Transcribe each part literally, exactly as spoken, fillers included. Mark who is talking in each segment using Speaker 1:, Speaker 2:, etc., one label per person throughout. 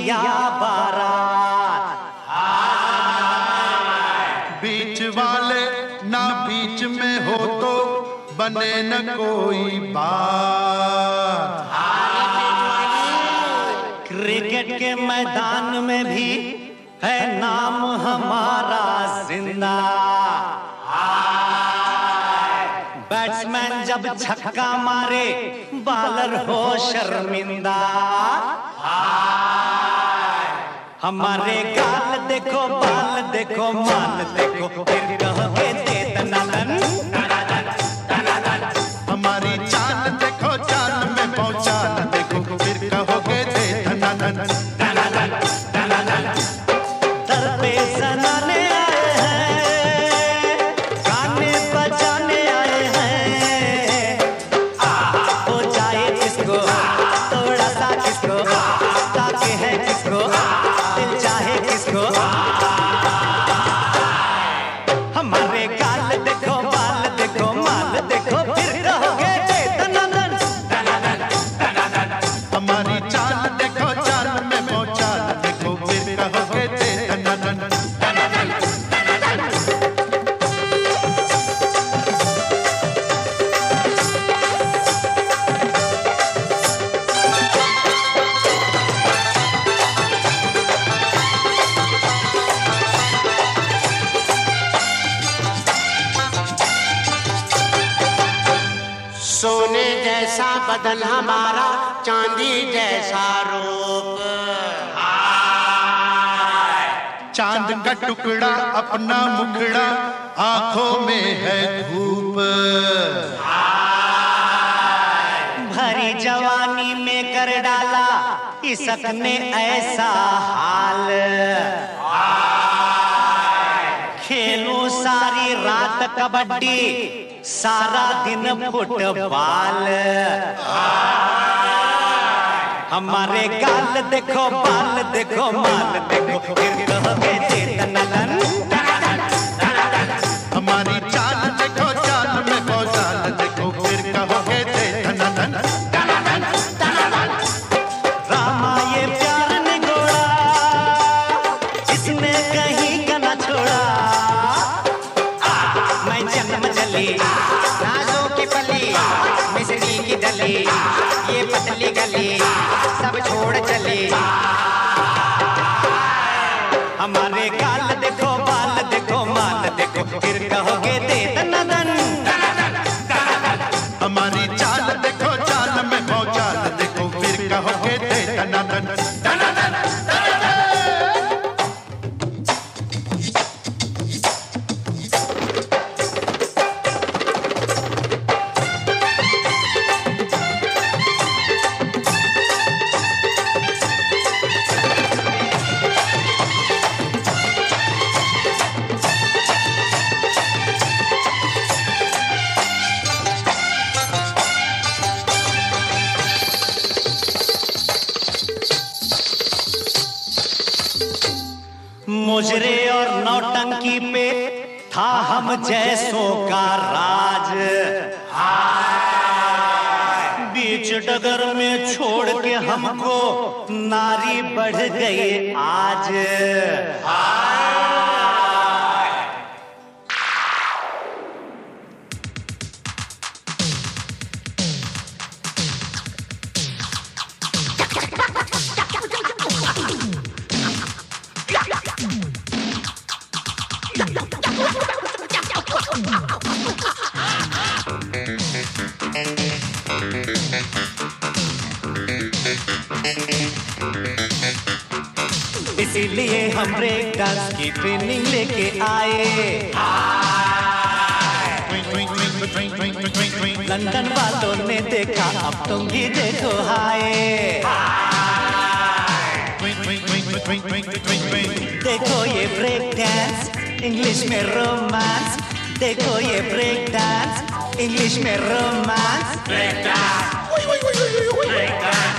Speaker 1: या बारात।
Speaker 2: बीच वाले ना बीच में हो तो बने न कोई बात।
Speaker 1: क्रिकेट के मैदान में भी है नाम हमारा जिंदा। बैट्समैन जब छक्का मारे बॉलर हो शर्मिंदा। हमारे गाल देखो बाल देखो माल देखो फिर कहोगे दे दनादन।
Speaker 2: हमारी चाल देखो चाल में पहुंचाल देखो फिर कहोगे दे दनादन।
Speaker 1: दर पे सनाने आए हैं, गाने बजाने आए हैं। हो जाए किसको थोड़ा सा किसको ताके है किसको दिल चाहे किसको। हमारे गाल देखो बाल देखो माल देखो फिर कहोगे दे दनादन।
Speaker 2: हमारी चाल देखो चाल में पहुंचाल देखो फिर कहोगे दे दनादन।
Speaker 3: सोने जैसा बदन हमारा चांदी जैसा रूप।
Speaker 2: चांद का टुकड़ा अपना मुखड़ा आंखों में है धूप।
Speaker 1: भरी जवानी में कर डाला इसक ने ऐसा हाल। खेलूं सारी रात कबड्डी सारा दिन फुटबॉल। हमारे गाल देखो बाल देखो माल देखो फिर कहोगे दे दनादन।
Speaker 2: हमारी चाल देखो चाल में पहुंचाल देखो फिर कहोगे दे दनादन।
Speaker 1: रामा ये प्यार निगोड़ा इसने कहीं का ना छोड़ा। मैं जन्म जली नाजों की पली मिसरी की डली ये पतली गली सब छोड़ चली। हमारे गाल देखो बाल देखो माल देखो फिर कहोगे दे दनादन।
Speaker 2: हमारी चाल देखो चाल में पहुंचाल देखो फिर कहोगे दे दनादन।
Speaker 1: मुजरे और नौटंकी पे था हम जैसों का राज। बीच डगर में छोड़ के हमको नारी बढ़ गई आज। इसीलिए हम ब्रेक डांस की ट्रेनिंग लेके आए। लंदन वालों ने देखा अब तुम भी देखो हाय। देखो ये ब्रेक डांस इंग्लिश में रोमांस। देखो ये ब्रेक डांस इंग्लिश में romance. Break dance break dance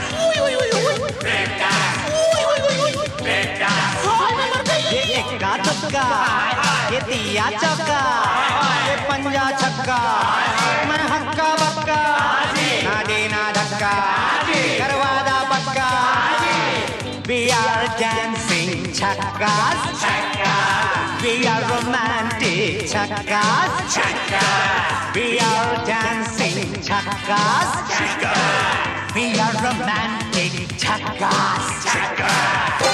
Speaker 1: break dance. ये इक्का दुक्का ये दिया चौका ये पंजा छक्का मैं हक्का बक्का ना देना धक्का करवादा पक्का। We are dancing chakkas. Chakkas. We are romantic chakkas. Chakkas. We are dancing chakkas. Chakkas. We are romantic chakkas. Chakkas.